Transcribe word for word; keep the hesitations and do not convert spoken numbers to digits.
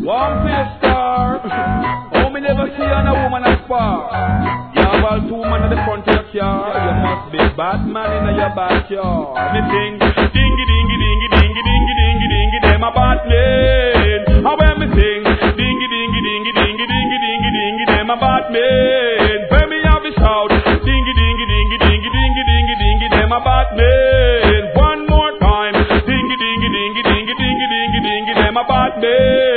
One face star. Oh, me never see on a woman as far. You have all two men at the front of your car. You must be Batman in your backyard. Me sing, dingy dingy dingy dingy dingy dingy dingy, them a Batman. How when me sing, dingy dingy dingy dingy dingy dingy dingy, them a Batman. When me have a shout, dingy dingy dingy dingy dingy dingy dingy, them a Batman. One more time, dingy dingy dingy dingy dingy dingy dingy, them a Batman.